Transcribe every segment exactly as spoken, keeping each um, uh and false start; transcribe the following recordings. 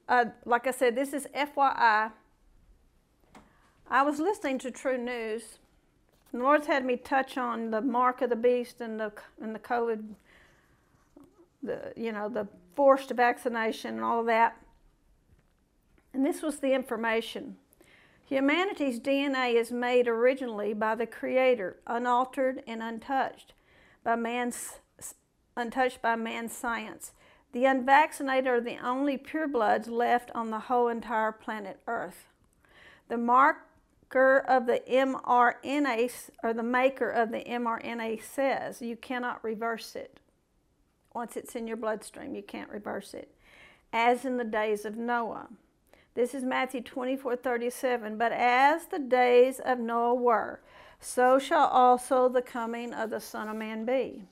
uh, like I said, this is F Y I. I was listening to True News. And the Lord's had me touch on the mark of the beast and the and the COVID, the you know the forced vaccination and all of that. And this was the information. Humanity's D N A is made originally by the Creator, unaltered and untouched by man's untouched by man's science. The unvaccinated are the only purebloods left on the whole entire planet Earth. The marker of the mRNA, or the maker of the mRNA, says you cannot reverse it. Once it's in your bloodstream, you can't reverse it. As in the days of Noah. This is Matthew twenty-four thirty-seven. But as the days of Noah were, so shall also the coming of the Son of Man be.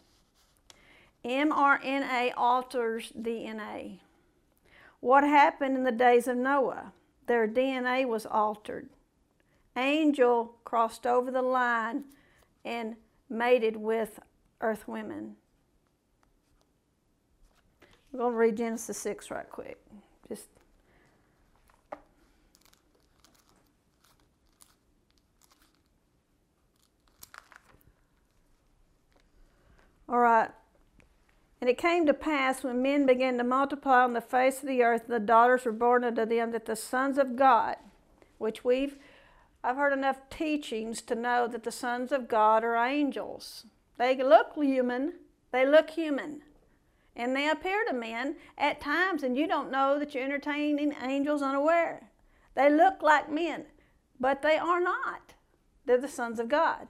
mRNA alters D N A. What happened in the days of Noah? Their D N A was altered. Angel crossed over the line and mated with earth women. We're going to read Genesis six right quick. Just All right. And it came to pass when men began to multiply on the face of the earth, the daughters were born unto them, that the sons of God, which we've, I've heard enough teachings to know that the sons of God are angels. They look human. They look human. And they appear to men at times, and you don't know that you're entertaining angels unaware. They look like men, but they are not. They're the sons of God.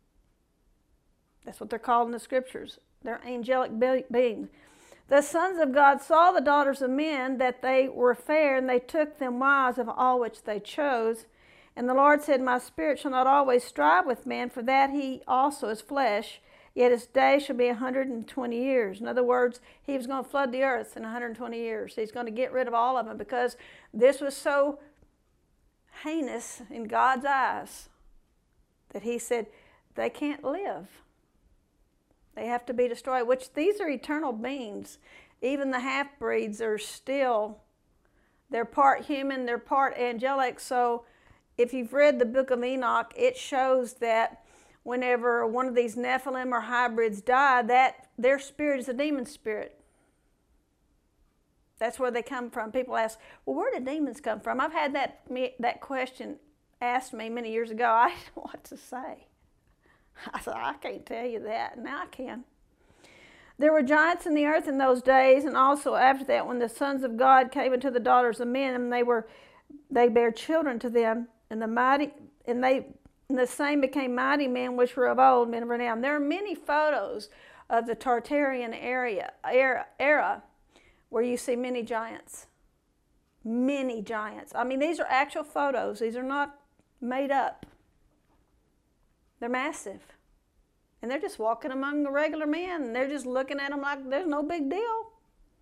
That's what they're called in the scriptures. They're angelic be beings. The sons of God saw the daughters of men, that they were fair, and they took them wives of all which they chose. And the Lord said, My spirit shall not always strive with man, for that he also is flesh, yet his days shall be a hundred and twenty years. In other words, he was going to flood the earth in a hundred and twenty years. He's going to get rid of all of them, because this was so heinous in God's eyes that he said they can't live. They have to be destroyed, which these are eternal beings. Even the half-breeds are still, they're part human, they're part angelic. So if you've read the book of Enoch, it shows that whenever one of these Nephilim or hybrids die, that their spirit is a demon spirit. That's where they come from. People ask, well, where do demons come from? I've had that, that question asked me many years ago. I didn't know what to say. I said, I can't tell you that. Now I can. There were giants in the earth in those days, and also after that, when the sons of God came into the daughters of men, and they were, they bare children to them, and the mighty, and they, and the same became mighty men which were of old, men of renown. There are many photos of the Tartarian area era, era where you see many giants, many giants. I mean, these are actual photos. These are not made up. They're massive. And they're just walking among the regular men, and they're just looking at them like there's no big deal.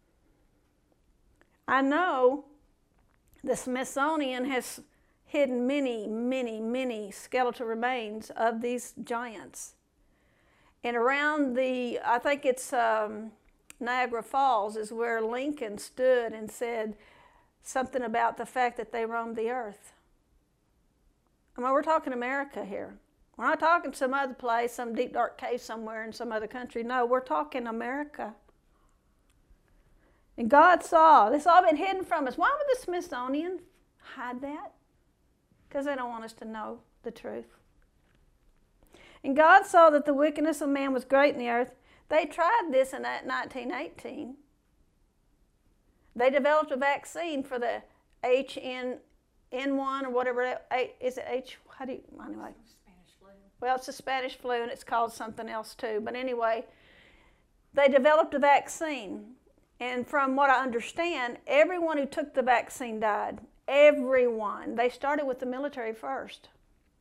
I know the Smithsonian has hidden many, many, many skeletal remains of these giants. And around the, I think it's um, Niagara Falls is where Lincoln stood and said something about the fact that they roamed the earth. I mean, we're talking America here. We're not talking some other place, some deep dark cave somewhere in some other country. No, we're talking America. And God saw, this all been hidden from us. Why would the Smithsonian hide that? Because they don't want us to know the truth. And God saw that the wickedness of man was great in the earth. They tried this in nineteen eighteen. They developed a vaccine for the H N one or whatever. Is it H? How do you, anyway. Well, it's the Spanish flu, and it's called something else too. But anyway, they developed a vaccine. And from what I understand, everyone who took the vaccine died. Everyone. They started with the military first.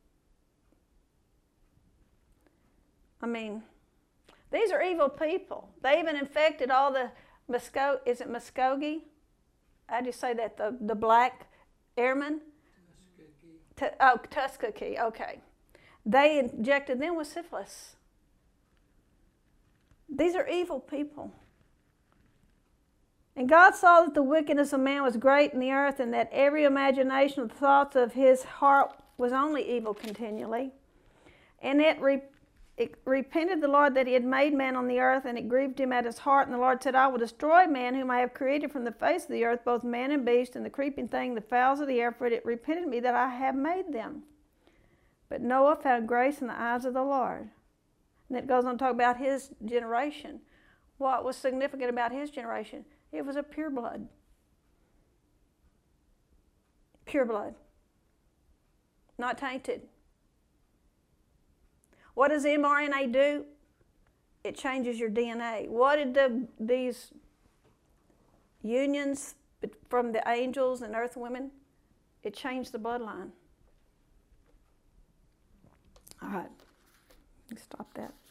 I mean, these are evil people. They even infected all the Muskogee, is it Muskogee? How do you say that? The, the black airmen? Tuskegee. Oh, Tuskegee, okay. They injected them with syphilis. These are evil people. And God saw that the wickedness of man was great in the earth, and that every imagination of the thoughts of his heart was only evil continually. And it, re- it repented the Lord that he had made man on the earth, and it grieved him at his heart. And the Lord said, I will destroy man whom I have created from the face of the earth, both man and beast, and the creeping thing, the fowls of the air, for it repented me that I have made them. But Noah found grace in the eyes of the Lord. And it goes on to talk about his generation. What was significant about his generation? It was a pure blood. Pure blood. Not tainted. What does M R N A do? It changes your D N A. What did the, these unions from the angels and earth women? It changed the bloodline. All right. Stop that.